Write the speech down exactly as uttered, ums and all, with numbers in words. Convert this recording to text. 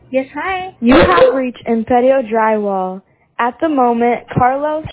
Yes, hi. You have reached Imperio Drywall. At the moment, Carlos